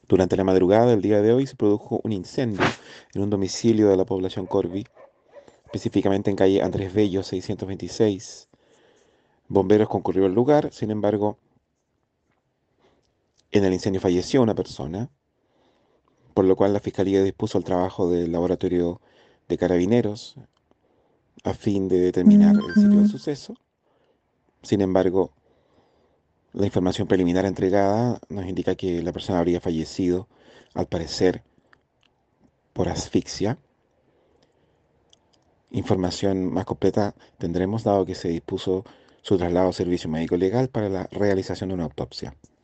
Durante la madrugada del día de hoy se produjo un incendio en un domicilio de la población Corby, específicamente en calle Andrés Bello 626. Bomberos concurrieron al lugar, sin embargo, en el incendio falleció una persona, por lo cual la Fiscalía dispuso el trabajo del laboratorio de carabineros a fin de determinar el sitio del Ujú. suceso. Sin embargo, la información preliminar entregada nos indica que la persona habría fallecido, al parecer, por asfixia. Información más completa tendremos dado que se dispuso su traslado a servicio médico legal para la realización de una autopsia.